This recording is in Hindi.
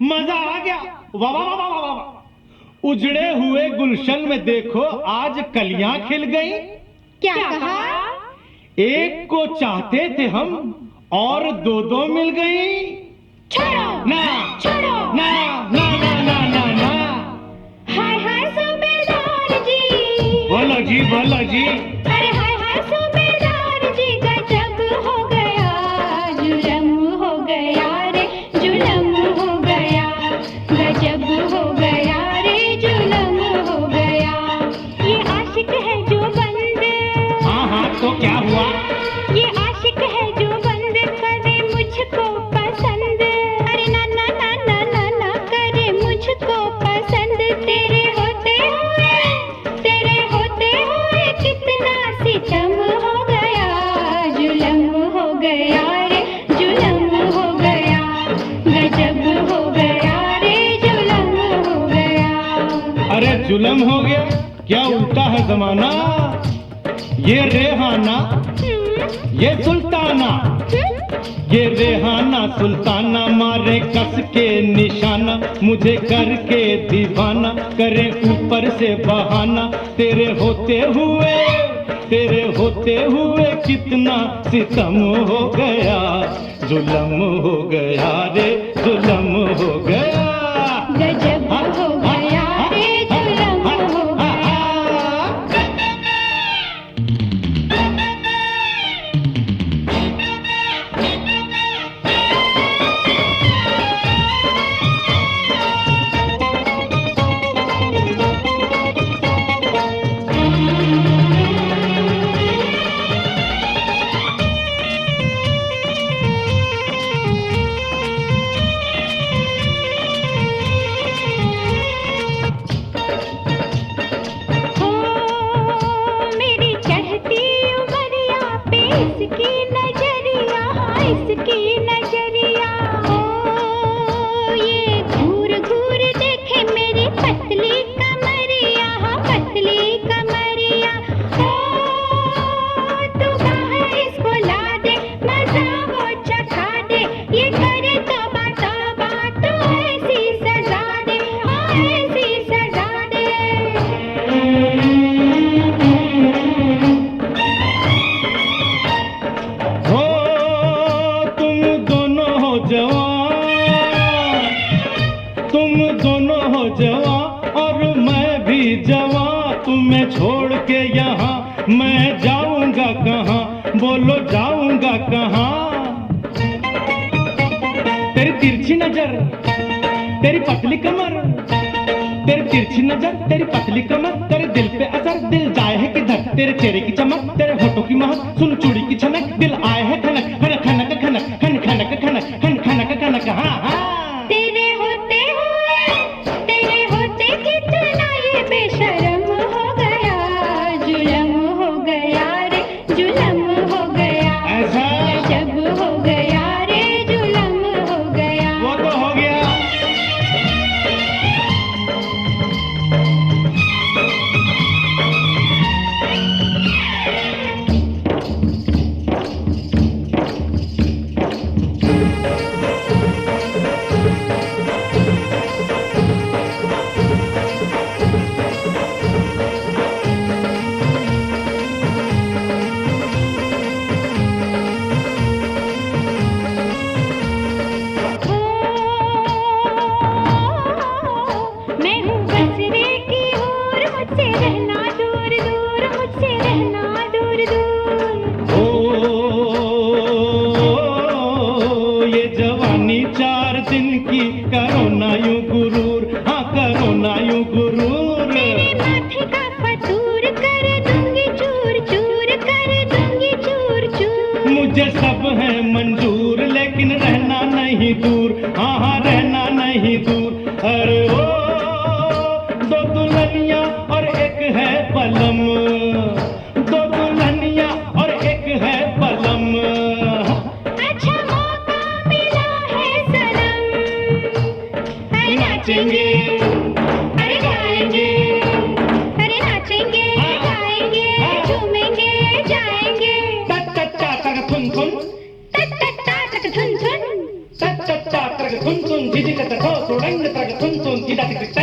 मजा आ गया। वाह वाह वाह वाह वाह। उजड़े हुए गुलशन में देखो आज कलियां खिल गई। क्या कहा? एक को चाहते थे हम और दो दो मिल गई। छोड़ो ना छोड़ो ना ना ना ना ना ना। हाय हाय सूबेदार जी। बोलो जी बोलो जी। अरे हाय हाय सूबेदार जी, गजब हो गया, जुलम हो गया रे, जुलम हो गया, गजब हो गया रे, जुलम हो गया। ये आशिक है जो बंद। हाँ हाँ तो क्या हुआ? ये आशिक है जो बंद करे मुझको पसंद। अरे ना ना ना ना ना ना करे मुझको पसंद। तेरे होते हुए कितना सितम हो गया, जुलम हो गया रे, जुलम हो गया, गजब हो गया रे, जुलम हो गया। अरे जुलम हो गया क्या? उल्टा है जमाना। ये रेहाना ये सुल्ताना, ये रेहाना सुल्ताना मारे कस के निशाना, मुझे करके दीवाना करे ऊपर से बहाना। तेरे होते हुए कितना सितम हो गया, जुलम हो गया रे, जुलम हो गया, गजब हो गया रे, जुलम हो गया। मेरी चढ़ती उमरिया पे इसकी नजरिया, इसकी नजरिया। ये घूर घूर देखे मेरी पतली कमरिया, पतली कमरिया। तू बाहर इसको ला दे, मजा वो चखा दे, ये करे तौबा तौबा, तू ऐसी सजा दे, ऐसी सजा दे। हो तुम दोनों हो जवान, तुम दोनों हो जवान और मैं भी जवान। तुम्हें छोड़ के यहाँ मैं जाऊंगा कहाँ, बोलो जाऊंगा कहाँ। तेरी तिरछी नजर, तेरी पतली कमर, तेरी तिरछी नजर, तेरी पतली कमर, तेरे दिल पे असर, दिल जाए है किधर। तेरे चेहरे की चमक, तेरे होठों की महक, सुन चूड़ी की छनक, दिल आए है खनक, खनक खनक खनक, खन खनक खनक, खन खनक खनक। हाँ हाँ तेरे होते कितना ये बेशरम हो गया, जुलम हो गया रे, जुलम हो गया, ऐसा गजब हो गया रे, जुलम हो गया। वो तो हो गया। मैं हूँ बसरे की हूर, मुझसे रहना दूर दूर, मुझसे रहना दूर दूर। ओ ये जवानी 4 दिन की, करो ना यूं गुरूर, हाँ करो ना यूं गुरूर। मेरे माथे का फतूर कर दूंगी चूर चूर, कर दूंगी चूर चूर। मुझे सब है मंजूर लेकिन रहना नहीं दूर, हाँ हाँ रहना नहीं दूर। अरे ओ दो दुल्हनिया और एक है पलम, दो दुल्हनिया और एक है पलम। अच्छा मौका मिला है सनम, अरे नाचेंगे, अरे गाएंगे, अरे नाचेंगे गाएंगे, झूमेंगे जाएंगे। तक तक चा तक थुन थुन, तक तक ता तक धुन धुन, तक तक चा तक थुन थुन, झिझक तक हो टक टक